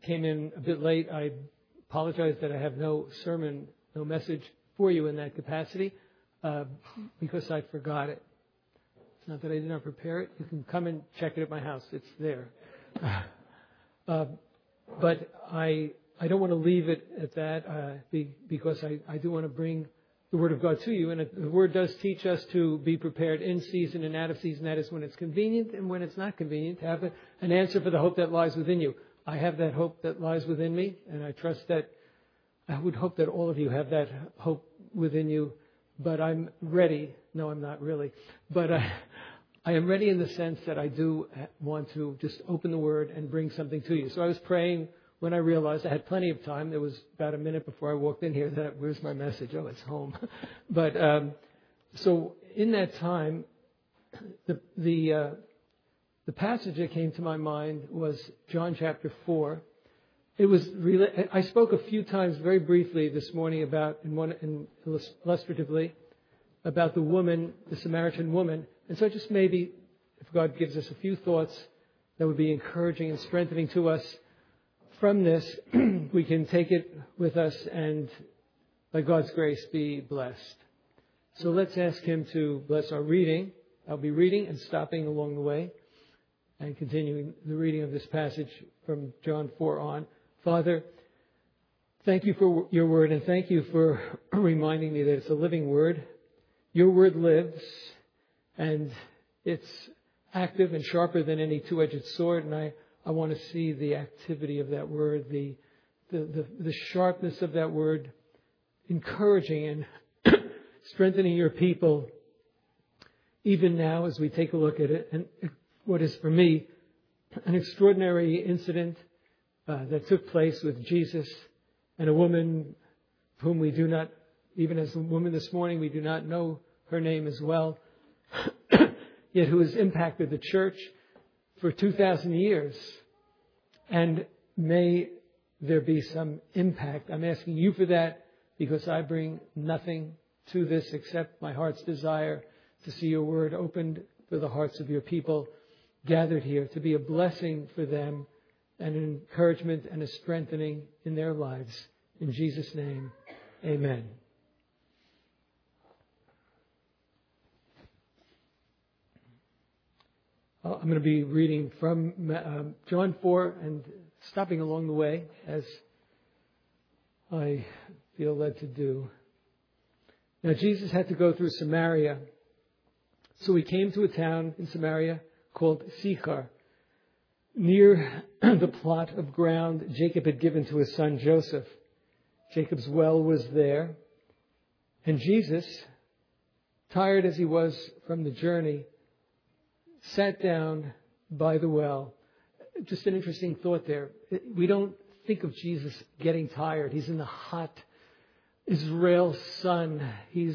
came in a bit late. I apologize that I have no sermon, no message for you in that capacity because I forgot it. It's not that I did not prepare it. You can come and check it at my house. It's there. But I don't want to leave it at that because I do want to bring the Word of God to you. And the Word does teach us to be prepared in season and out of season. That is when it's convenient and when it's not convenient, to have an answer for the hope that lies within you. I have that hope that lies within me, and I trust that I would hope that all of you have that hope within you. But I'm ready. No, I'm not really. But I am ready in the sense that I do want to just open the Word and bring something to you. So I was praying when I realized I had plenty of time. There was about a minute before I walked in here that, where's my message? Oh, it's home. But so in that time, the passage that came to my mind was John chapter 4. It was I spoke a few times very briefly this morning about, illustratively, about the woman, the Samaritan woman. And so just maybe, if God gives us a few thoughts that would be encouraging and strengthening to us from this, we can take it with us and, by God's grace, be blessed. So let's ask Him to bless our reading. I'll be reading and stopping along the way and continuing the reading of this passage from John 4 on. Father, thank you for your word, and thank you for reminding me that it's a living word. Your word lives, and it's active and sharper than any two-edged sword, and I want to see the activity of that word, the sharpness of that word, encouraging and strengthening your people, even now as we take a look at it. And what is, for me, an extraordinary incident that took place with Jesus and a woman whom we do not, even as a woman this morning, we do not know her name as well, yet who has impacted the church for 2,000 years. And may there be some impact. I'm asking you for that because I bring nothing to this except my heart's desire to see your word opened for the hearts of your people gathered here, to be a blessing for them and an encouragement and a strengthening in their lives. In Jesus' name, amen. I'm going to be reading from John 4 and stopping along the way as I feel led to do. Now, Jesus had to go through Samaria. So he came to a town in Samaria called Sychar, near the plot of ground Jacob had given to his son Joseph. Jacob's well was there. And Jesus, tired as he was from the journey, sat down by the well. Just an interesting thought there. We don't think of Jesus getting tired. He's in the hot Israel sun. He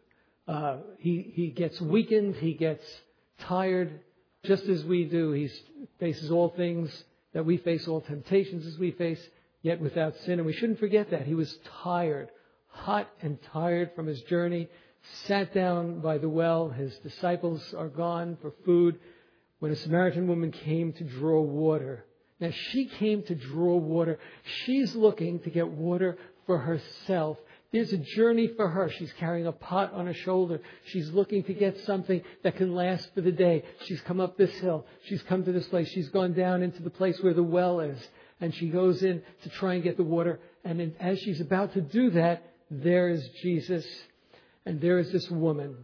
gets weakened. He gets tired, just as we do. He faces all things that we face, all temptations as we face, yet without sin. And we shouldn't forget that. He was tired, hot and tired from his journey, sat down by the well. His disciples are gone for food when a Samaritan woman came to draw water. Now, she came to draw water. She's looking to get water for herself. There's a journey for her. She's carrying a pot on her shoulder. She's looking to get something that can last for the day. She's come up this hill. She's come to this place. She's gone down into the place where the well is. And she goes in to try and get the water. And as she's about to do that, there is Jesus. And there is this woman.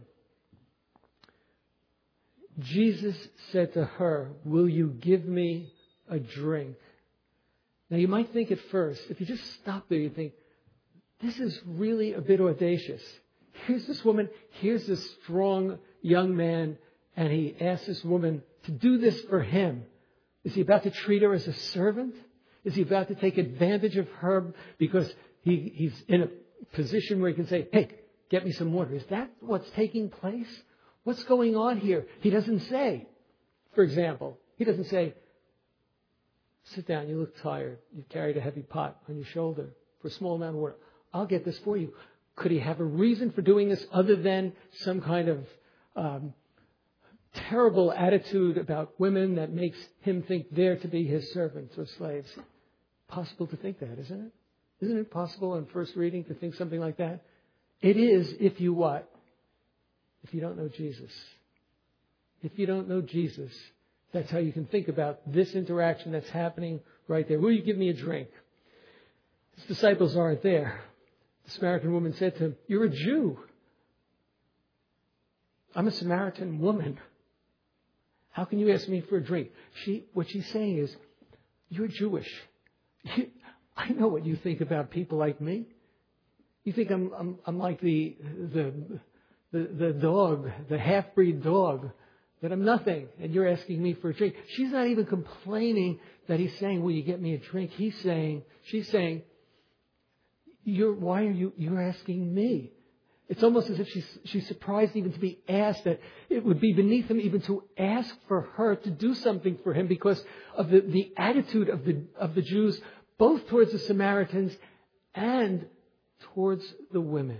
Jesus said to her, "Will you give me a drink?" Now, you might think at first, if you just stop there, you think, this is really a bit audacious. Here's this woman, here's this strong young man, and he asks this woman to do this for him. Is he about to treat her as a servant? Is he about to take advantage of her because he's in a position where he can say, "Hey, get me some water"? Is that what's taking place? What's going on here? He doesn't say, for example, he doesn't say, "Sit down, you look tired. You carried a heavy pot on your shoulder for a small amount of water. I'll get this for you." Could he have a reason for doing this other than some kind of terrible attitude about women that makes him think they're to be his servants or slaves? possible to think that, isn't it? Isn't it possible on first reading to think something like that? It is if you what? If you don't know Jesus. If you don't know Jesus, that's how you can think about this interaction that's happening right there. Will you give me a drink? His disciples aren't there. The Samaritan woman said to him, you're a Jew. I'm a Samaritan woman. How can you ask me for a drink? What she's saying is, you're Jewish. I know what you think about people like me. You think I'm like the dog, the half-breed dog, that I'm nothing, and you're asking me for a drink. She's not even complaining that he's saying, will you get me a drink? She's saying, you're asking me. It's almost as if she's surprised even to be asked, that it would be beneath him even to ask for her to do something for him because of the attitude of the Jews, both towards the Samaritans and towards the women.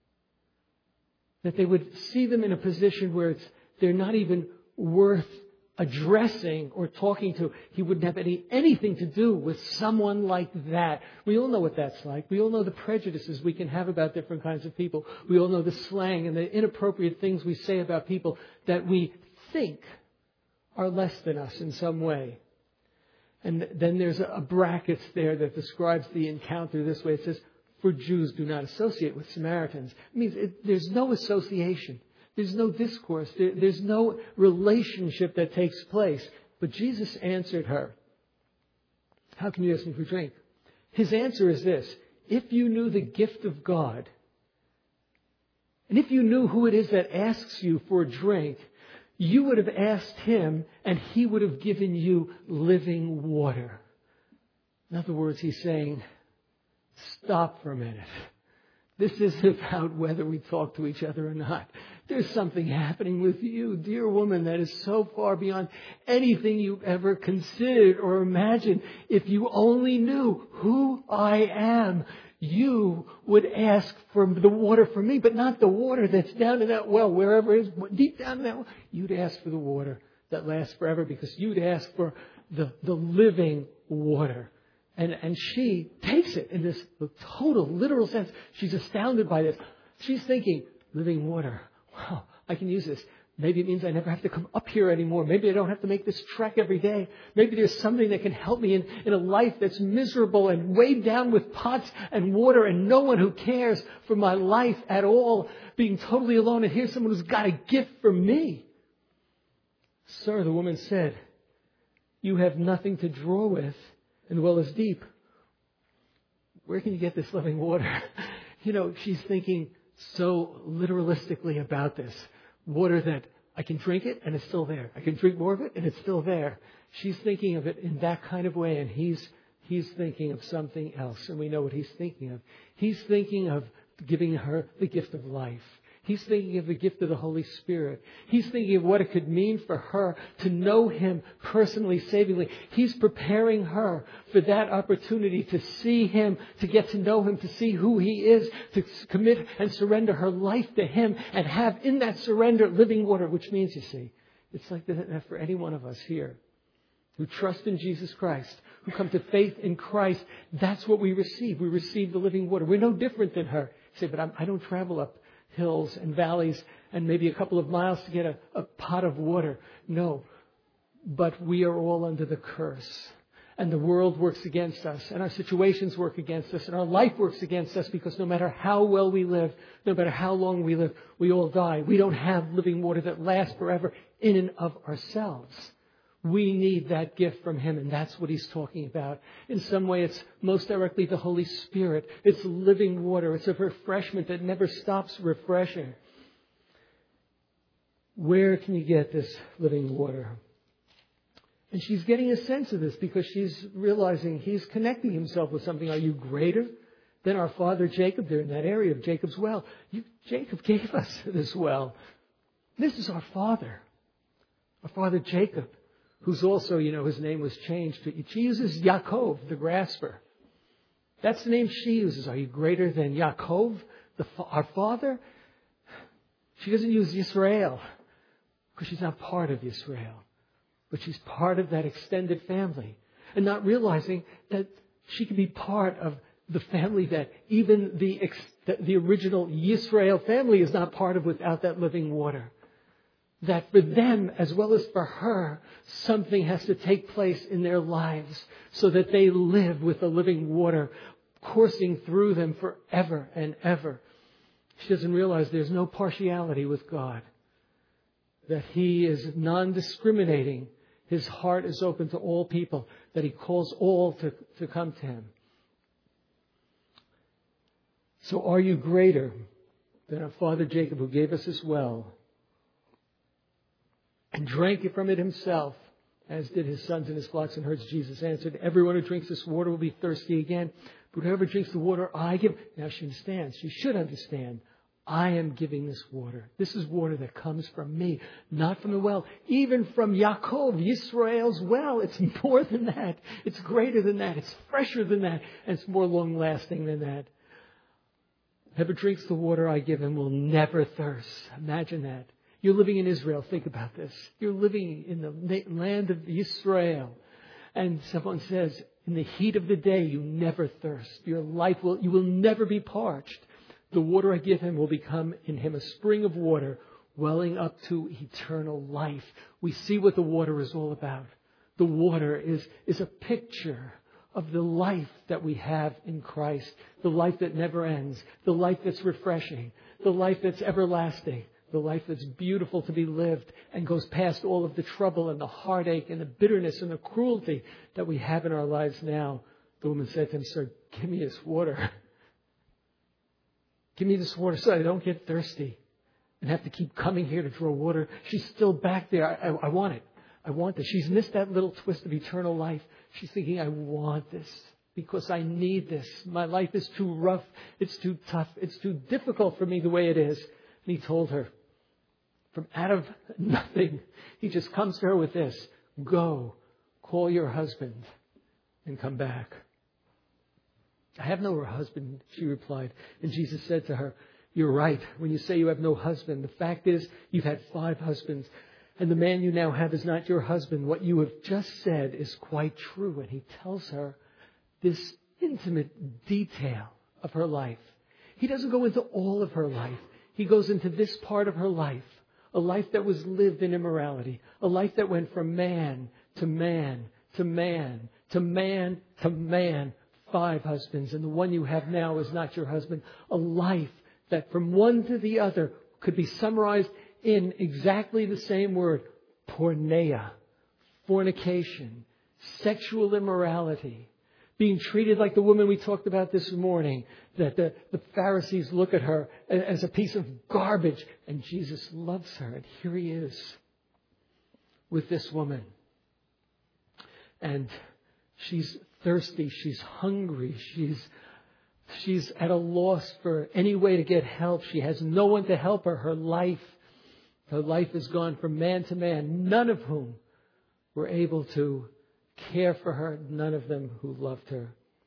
That they would see them in a position where they're not even worth addressing or talking to. He wouldn't have anything to do with someone like that. We all know what that's like. We all know the prejudices we can have about different kinds of people. We all know the slang and the inappropriate things we say about people that we think are less than us in some way. And then there's a bracket there that describes the encounter this way. It says, for Jews do not associate with Samaritans. It means there's no association. There's no discourse. There's no relationship that takes place. But Jesus answered her, how can you ask me for drink? His answer is this: if you knew the gift of God, and if you knew who it is that asks you for a drink, you would have asked him and he would have given you living water. In other words, he's saying, stop for a minute. This isn't about whether we talk to each other or not. There's something happening with you, dear woman, that is so far beyond anything you've ever considered or imagined. If you only knew who I am, you would ask for the water from me, but not the water that's down in that well, wherever it is, deep down in that well. You'd ask for the water that lasts forever because you'd ask for the living water. And she takes it in this total, literal sense. She's astounded by this. She's thinking, living water. Wow, I can use this. Maybe it means I never have to come up here anymore. Maybe I don't have to make this trek every day. Maybe there's something that can help me in a life that's miserable and weighed down with pots and water and no one who cares for my life at all, being totally alone. And here's someone who's got a gift for me. Sir, the woman said, you have nothing to draw with, and the well is deep. Where can you get this living water? She's thinking so literalistically about this. Water that I can drink it and it's still there. I can drink more of it and it's still there. She's thinking of it in that kind of way, and he's thinking of something else. And we know what he's thinking of. He's thinking of giving her the gift of life. He's thinking of the gift of the Holy Spirit. He's thinking of what it could mean for her to know him personally, savingly. He's preparing her for that opportunity to see him, to get to know him, to see who he is, to commit and surrender her life to him and have in that surrender living water, which means, you see, it's like that for any one of us here who trust in Jesus Christ, who come to faith in Christ. That's what we receive. We receive the living water. We're no different than her. You say, but I don't travel up hills and valleys and maybe a couple of miles to get a pot of water. No. But we are all under the curse. And the world works against us. And our situations work against us. And our life works against us because no matter how well we live, no matter how long we live, we all die. We don't have living water that lasts forever in and of ourselves. We need that gift from him, and that's what he's talking about. In some way, it's most directly the Holy Spirit. It's living water. It's a refreshment that never stops refreshing. Where can you get this living water? And she's getting a sense of this because she's realizing he's connecting himself with something. Are you greater than our father Jacob? They're in that area of Jacob's well. Jacob gave us this well. This is our father Jacob, who's also, his name was changed. She uses Yaakov, the grasper. That's the name she uses. Are you greater than Yaakov, our father? She doesn't use Yisrael because she's not part of Yisrael. But she's part of that extended family. And not realizing that She can be part of the family that even the original Yisrael family is not part of without that living water. That for them, as well as for her, something has to take place in their lives so that they live with the living water coursing through them forever and ever. She doesn't realize there's no partiality with God. That He is non-discriminating. His heart is open to all people. That He calls all to come to Him. So are you greater than our father Jacob, who gave us this well and drank it from it himself, as did his sons and his flocks and herds? Jesus answered, everyone who drinks this water will be thirsty again. But whoever drinks the water I give... Now she understands. She should understand. I am giving this water. This is water that comes from me, not from the well. Even from Yaakov, Yisrael's well. It's more than that. It's greater than that. It's fresher than that. And it's more long-lasting than that. Whoever drinks the water I give him will never thirst. Imagine that. You're living in Israel. Think about this. You're living in the land of Israel. And someone says, in the heat of the day, you never thirst. You will never be parched. The water I give him will become in him a spring of water welling up to eternal life. We see what the water is all about. The water is a picture of the life that we have in Christ. The life that never ends. The life that's refreshing. The life that's everlasting. The life that's beautiful to be lived and goes past all of the trouble and the heartache and the bitterness and the cruelty that we have in our lives now. The woman said to him, sir, give me this water. Give me this water so I don't get thirsty and have to keep coming here to draw water. She's still back there. I want it. I want this. She's missed that little twist of eternal life. She's thinking, I want this because I need this. My life is too rough. It's too tough. It's too difficult for me the way it is. And he told her, from out of nothing, he just comes to her with this. Go, call your husband and come back. I have no husband, she replied. And Jesus said to her, you're right when you say you have no husband. The fact is, you've had 5 husbands. And the man you now have is not your husband. What you have just said is quite true. And he tells her this intimate detail of her life. He doesn't go into all of her life. He goes into this part of her life. A life that was lived in immorality. A life that went from man to man to man to man to man. 5 husbands. And the one you have now is not your husband. A life that from one to the other could be summarized in exactly the same word. Porneia. Fornication. Sexual immorality. Being treated like the woman we talked about this morning. That the Pharisees look at her as a piece of garbage. And Jesus loves her. And here he is with this woman. And she's thirsty. She's hungry. She's at a loss for any way to get help. She has no one to help her. Her life has gone from man to man, none of whom were able to care for her, none of them who loved her.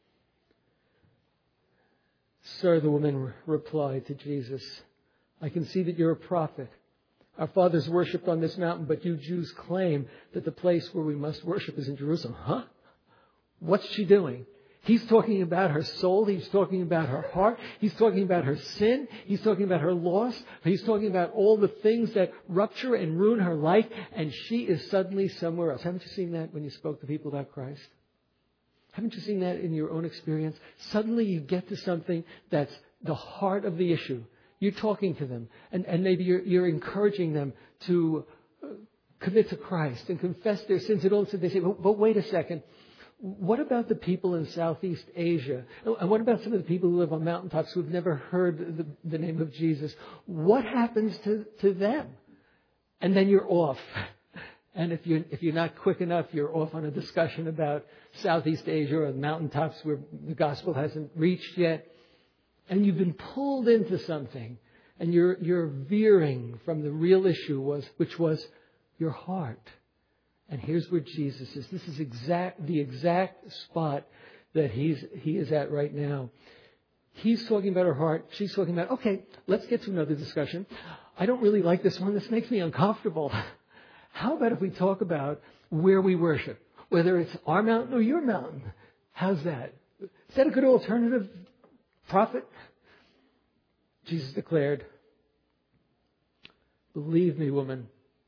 Sir, the woman replied to Jesus, I can see that you're a prophet. Our fathers worshipped on this mountain, but you Jews claim that the place where we must worship is in Jerusalem. Huh? What's she doing? He's talking about her soul. He's talking about her heart. He's talking about her sin. He's talking about her loss. He's talking about all the things that rupture and ruin her life. And she is suddenly somewhere else. Haven't you seen that when you spoke to people about Christ? Haven't you seen that in your own experience? Suddenly you get to something that's the heart of the issue. You're talking to them. And maybe you're encouraging them to commit to Christ and confess their sins. And all they say, but wait a second. What about the people in Southeast Asia? And what about some of the people who live on mountaintops who have never heard the name of Jesus? What happens to them? And then you're off. And if you're not quick enough, you're off on a discussion about Southeast Asia or the mountaintops where the gospel hasn't reached yet. And you've been pulled into something. And you're veering from the real issue, which was your heart. And here's where Jesus is. This is the exact spot that he is at right now. He's talking about her heart. She's talking about, okay, let's get to another discussion. I don't really like this one. This makes me uncomfortable. How about if we talk about where we worship? Whether it's our mountain or your mountain. How's that? Is that a good alternative, prophet? Jesus declared, believe me, woman,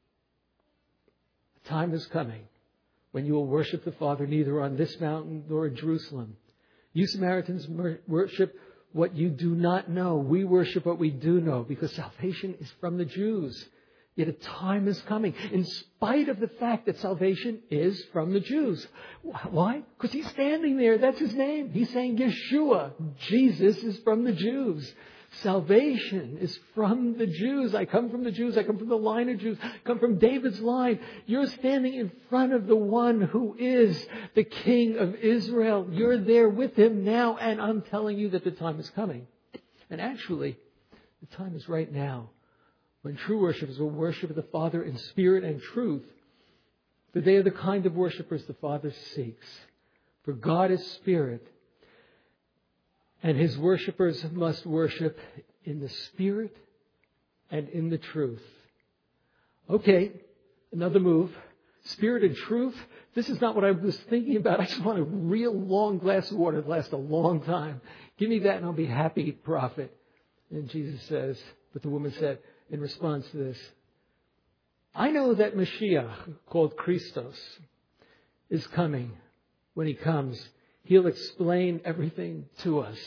the time is coming when you will worship the Father neither on this mountain nor in Jerusalem. You Samaritans worship what you do not know. We worship what we do know, because salvation is from the Jews. Yet a time is coming, in spite of the fact that salvation is from the Jews. Why? Because he's standing there. That's his name. He's saying Yeshua. Jesus is from the Jews. Salvation is from the Jews. I come from the Jews. I come from the line of Jews. I come from David's line. You're standing in front of the one who is the King of Israel. You're there with him now, and I'm telling you that the time is coming. And actually, the time is right now, when true worshipers will worship the Father in spirit and truth. For they are the kind of worshipers the Father seeks. For God is spirit, and his worshipers must worship in the Spirit and in the truth. Okay, another move. Spirit and truth. This is not what I was thinking about. I just want a real long glass of water that lasts a long time. Give me that and I'll be happy, prophet. And Jesus says, but the woman said in response to this, I know that Mashiach, called Christos, is coming. When he comes, he'll explain everything to us.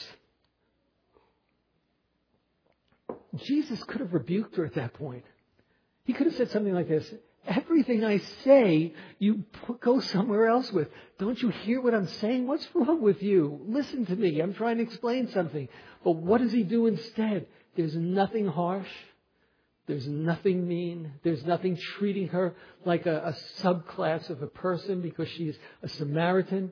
Jesus could have rebuked her at that point. He could have said something like this. Everything I say, you go somewhere else with. Don't you hear what I'm saying? What's wrong with you? Listen to me. I'm trying to explain something. But what does he do instead? There's nothing harsh. There's nothing mean. There's nothing treating her like a subclass of a person because she's a Samaritan.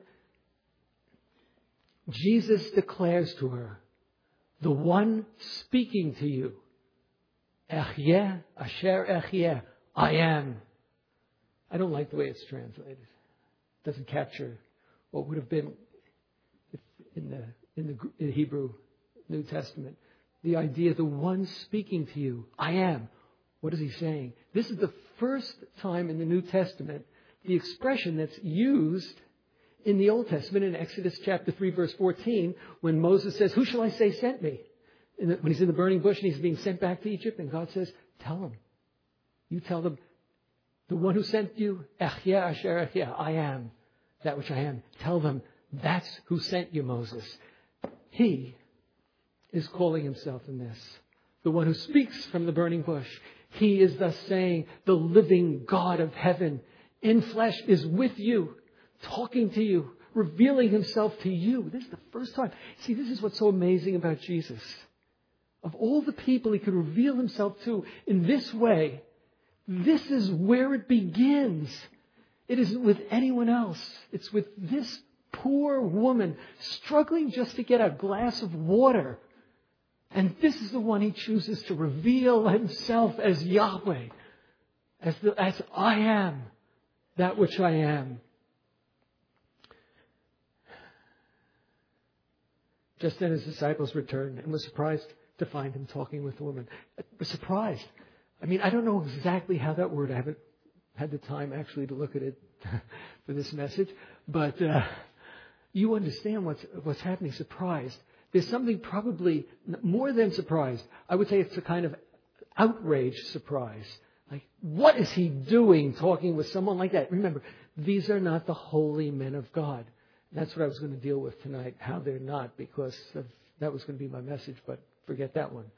Jesus declares to her, the one speaking to you, Ehyeh, Asher Ehyeh, I am. I don't like the way it's translated. It doesn't capture what would have been in the Hebrew New Testament. The idea, the one speaking to you, I am. What is he saying? This is the first time in the New Testament the expression that's used in the Old Testament, in Exodus chapter 3, verse 14, when Moses says, who shall I say sent me? When he's in the burning bush and he's being sent back to Egypt, and God says, tell him. You tell them, the one who sent you, Ehyeh, Asher Ehyeh, I am that which I am. Tell them, that's who sent you, Moses. He is calling himself in this. The one who speaks from the burning bush. He is thus saying, the living God of heaven in flesh is with you, talking to you, revealing himself to you. This is the first time. See, this is what's so amazing about Jesus. Of all the people he could reveal himself to in this way, this is where it begins. It isn't with anyone else. It's with this poor woman struggling just to get a glass of water. And this is the one he chooses to reveal himself as Yahweh, as I am, that which I am. Just then his disciples returned and were surprised to find him talking with the woman. Surprised. I mean, I don't know exactly how that word, I haven't had the time actually to look at it for this message, but you understand what's happening. Surprised. There's something probably more than surprised. I would say it's a kind of outraged surprise. Like, what is he doing talking with someone like that? Remember, these are not the holy men of God. That's what I was going to deal with tonight, how they're not, because that was going to be my message, but forget that one.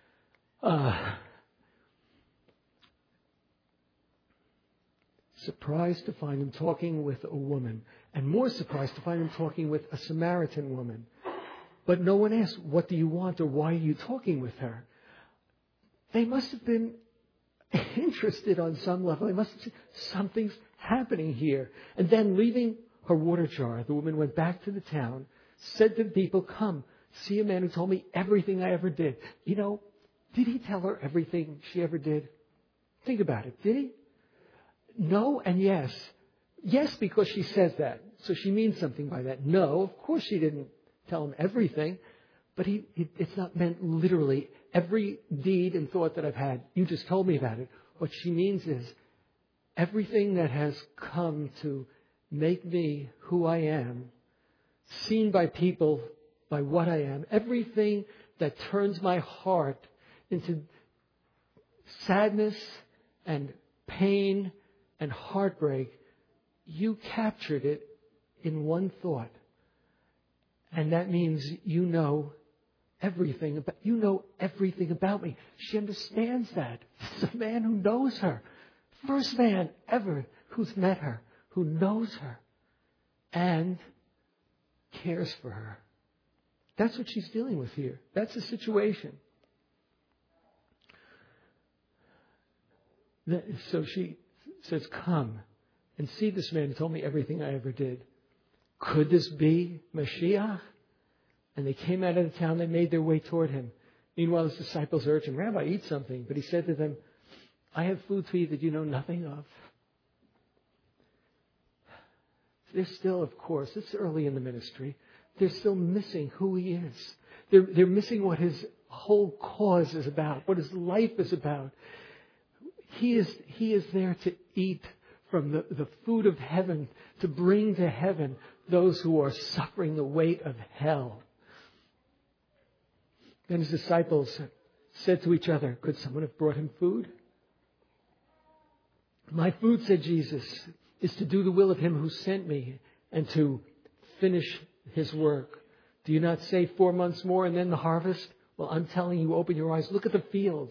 Surprised to find him talking with a woman, and more surprised to find him talking with a Samaritan woman. But no one asked, what do you want or why are you talking with her? They must have been interested on some level. They must have said, something's happening here. And then leaving her water jar, the woman went back to the town, said to the people, come, see a man who told me everything I ever did. You know, did he tell her everything she ever did? Think about it. Did he? No and yes. Yes, because she says that. So she means something by that. No, of course she didn't tell him everything. But it's not meant literally. Every deed and thought that I've had, you just told me about it. What she means is everything that has come to make me who I am, seen by people by what I am. Everything that turns my heart into sadness and pain and heartbreak, you captured it in one thought. And that means you know everything about me. She understands that. This is a man who knows her. First man ever who's met her, who knows her and cares for her. That's what she's dealing with here. That's the situation. So she says, come and see this man who told me everything I ever did. Could this be Mashiach? And they came out of the town. They made their way toward him. Meanwhile, his disciples urged him, Rabbi, eat something. But he said to them, I have food for you that you know nothing of. They're still, of course, it's early in the ministry. They're still missing who he is. They're missing what his whole cause is about, what his life is about. He is there to eat from the food of heaven, to bring to heaven those who are suffering the weight of hell. Then his disciples said to each other, could someone have brought him food? My food, said Jesus, is to do the will of him who sent me and to finish his work. Do you not say 4 months more and then the harvest? Well, I'm telling you, open your eyes. Look at the fields.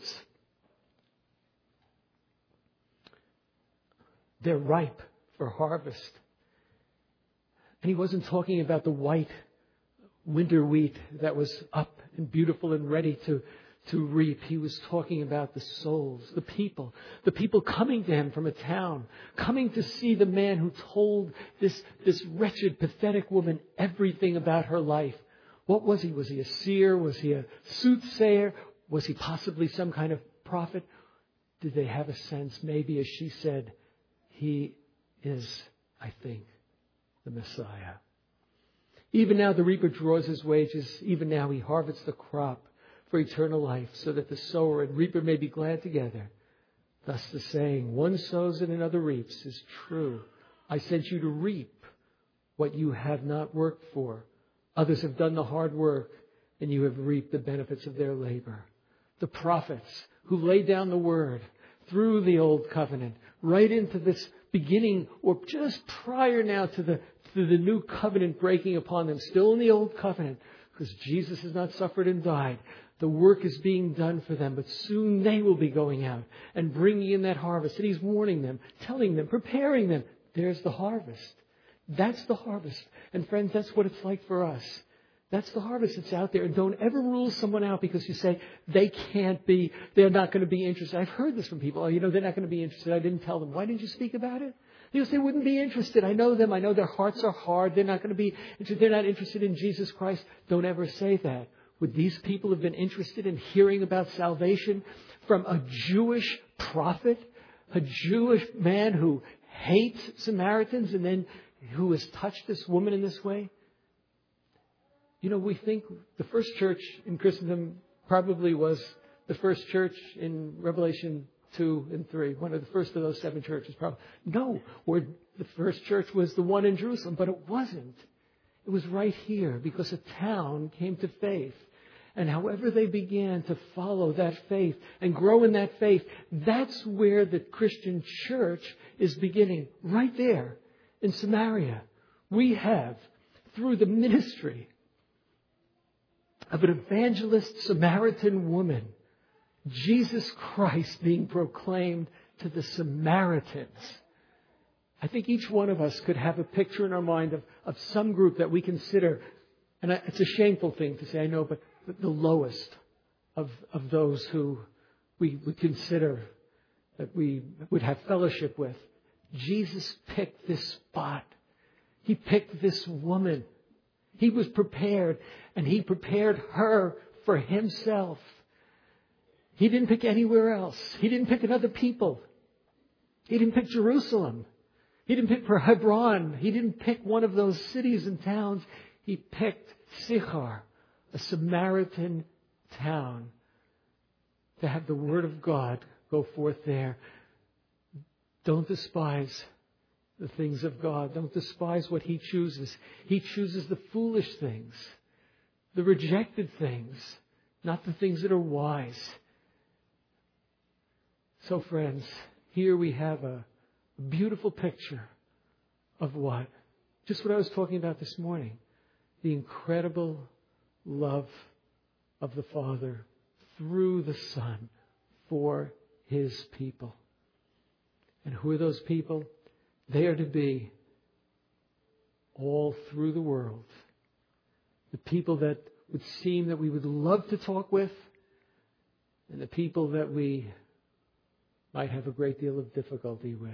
They're ripe for harvest. And he wasn't talking about the white winter wheat that was up and beautiful and ready to reap. He was talking about the souls, the people coming to him from a town, coming to see the man who told this wretched, pathetic woman everything about her life. What was he? Was he a seer? Was he a soothsayer? Was he possibly some kind of prophet? Did they have a sense, maybe as she said, he is, I think, the Messiah. Even now the reaper draws his wages. Even now he harvests the crop for eternal life, so that the sower and reaper may be glad together. Thus the saying, one sows and another reaps, is true. I sent you to reap what you have not worked for. Others have done the hard work, and you have reaped the benefits of their labor. The prophets who laid down the word through the old covenant, right into this beginning, or just prior now to the new covenant breaking upon them, still in the old covenant, because Jesus has not suffered and died. The work is being done for them, but soon they will be going out and bringing in that harvest. And he's warning them, telling them, preparing them. There's the harvest. That's the harvest. And friends, that's what it's like for us. That's the harvest that's out there. And don't ever rule someone out because you say they're not going to be interested. I've heard this from people. Oh, they're not going to be interested. I didn't tell them. Why didn't you speak about it? Because they wouldn't be interested. I know them. I know their hearts are hard. They're not going to be interested. They're not interested in Jesus Christ. Don't ever say that. Would these people have been interested in hearing about salvation from a Jewish prophet, a Jewish man who hates Samaritans and then who has touched this woman in this way? We think the first church in Christendom probably was the first church in Revelation 2 and 3. One of the first of those 7 churches probably. No, or the first church was the one in Jerusalem, but it wasn't. It was right here because a town came to faith. And however they began to follow that faith and grow in that faith, that's where the Christian church is beginning. Right there in Samaria. We have, through the ministry of an evangelist Samaritan woman, Jesus Christ being proclaimed to the Samaritans. I think each one of us could have a picture in our mind of some group that we consider, and it's a shameful thing to say, I know, but the lowest of those who we would consider that we would have fellowship with. Jesus picked this spot. He picked this woman. He was prepared, and he prepared her for himself. He didn't pick anywhere else. He didn't pick another people. He didn't pick Jerusalem. He didn't pick Hebron. He didn't pick one of those cities and towns. He picked Sychar, a Samaritan town, to have the word of God go forth there. Don't despise the things of God. Don't despise what He chooses. He chooses the foolish things, the rejected things, not the things that are wise. So friends, here we have a beautiful picture of what? Just what I was talking about this morning. The incredible love of the Father through the Son for His people. And who are those people? They are to be all through the world. The people that would seem that we would love to talk with, and the people that we might have a great deal of difficulty with.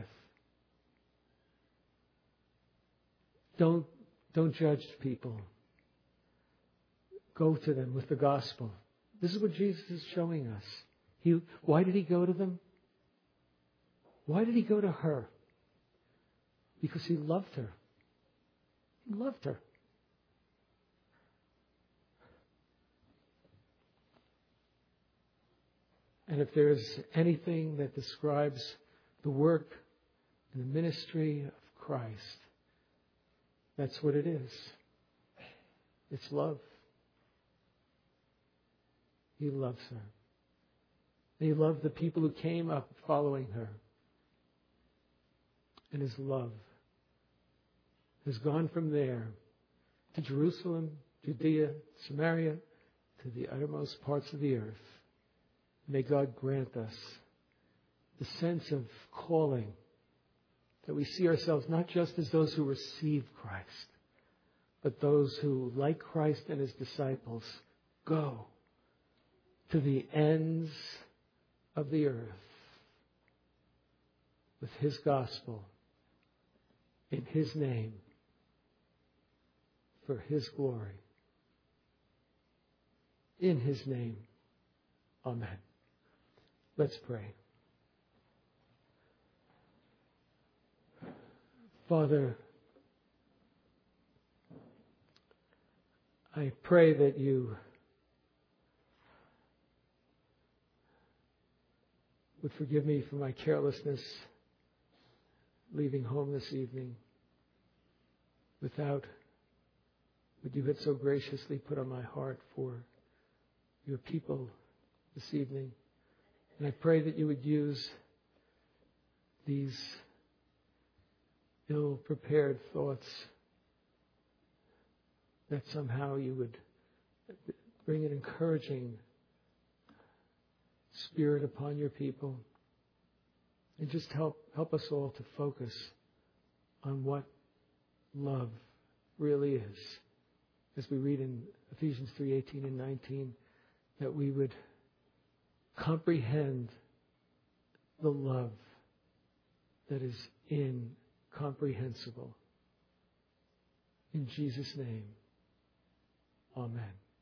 Don't judge people. Go to them with the gospel. This is what Jesus is showing us. Why did He go to them? Why did He go to her? Because He loved her. He loved her. And if there's anything that describes the work and the ministry of Christ, that's what it is. It's love. He loves her. He loved the people who came up following her. And His love has gone from there to Jerusalem, Judea, Samaria, to the uttermost parts of the earth. May God grant us the sense of calling, that we see ourselves not just as those who receive Christ, but those who, like Christ and His disciples, go to the ends of the earth with His gospel in His name for His glory. In His name, amen. Let's pray. Father, I pray that You would forgive me for my carelessness leaving home this evening without what You had so graciously put on my heart for Your people this evening. And I pray that You would use these ill-prepared thoughts, that somehow You would bring an encouraging spirit upon Your people, and just help us all to focus on what love really is. As we read in Ephesians 3:18 and 19, that we would comprehend the love that is incomprehensible. In Jesus' name, amen.